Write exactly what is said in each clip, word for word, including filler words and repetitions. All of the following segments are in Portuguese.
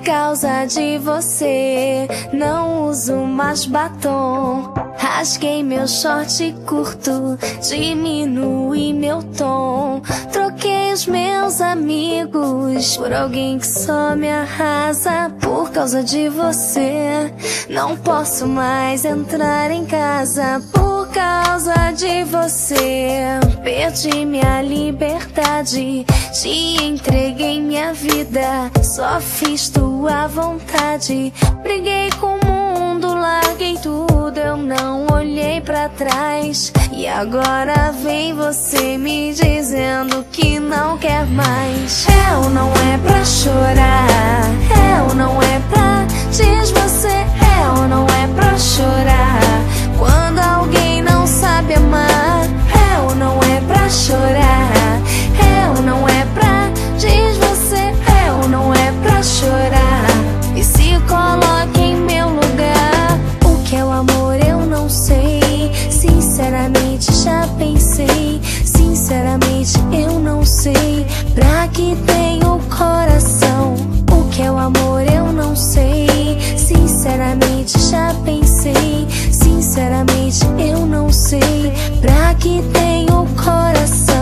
causa de você, não uso mais batom. Rasguei meu short curto, diminui meu tom. Troquei os meus amigos por alguém que só me arrasa. Por causa de você, não posso mais entrar em casa. Por causa de você, perdi minha liberdade. Te entreguei minha vida, só fiz tua vontade. Briguei com o mundo, larguei tudo, eu não olhei pra trás. E agora vem você me dizendo que não quer mais. Eu não é pra chorar, eu não é pra, diz você. Eu não é pra chorar quando alguém não sabe amar. Eu não é pra chorar, eu não é pra, diz você. Eu não é pra chorar. E se coloque em meu lugar. O que é o amor eu não sei, sinceramente já pensei. Sinceramente eu não sei pra que tem o coração. O que é o amor eu não sei, sinceramente já pensei. Sinceramente eu não sei pra que tem o coração.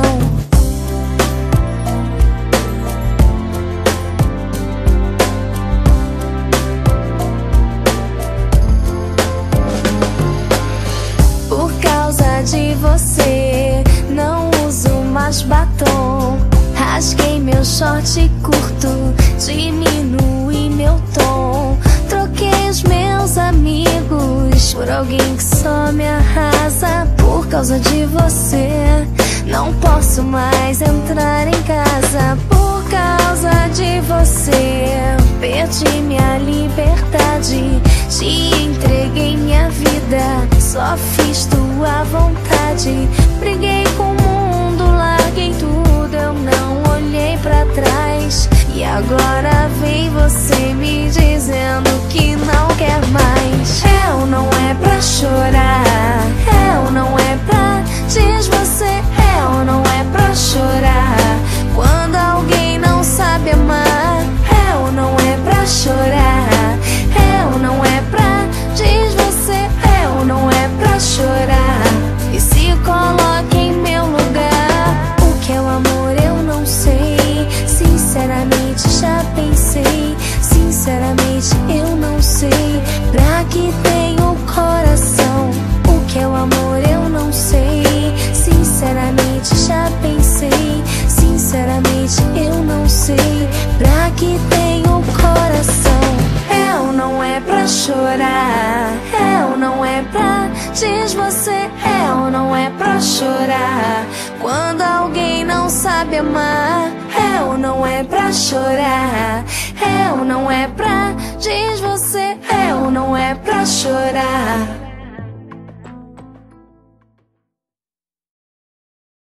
Por causa de você, não uso mais batom. Rasguei meu short curto, diminui meu tom. Troquei os meus amigos por alguém que só me arrasa. Por causa de você, não posso mais entrar em casa. Por causa de você, perdi minha liberdade. Te entreguei minha vida, só fiz tua vontade. Briguei com o mundo, larguei tudo, eu não olhei pra trás. E agora vem você me dizendo que não quer mais. Eu não é pra chorar, eu não é pra, diz você. Eu não é pra chorar quando alguém não sabe amar. Eu não é pra chorar, eu não é pra, diz você. Eu não é pra chorar. E se coloque em meu lugar. O que é o amor eu não sei, sinceramente já pensei. Sinceramente eu não sei pra que tem o coração. O que é o amor eu não sei, sinceramente já pensei. Sinceramente eu não sei pra que tem o coração. Eu não é pra chorar, eu não é pra, diz você. Eu não é pra chorar quando alguém não sabe amar. Eu não é pra chorar, eu não é pra, diz você. Eu não é pra chorar.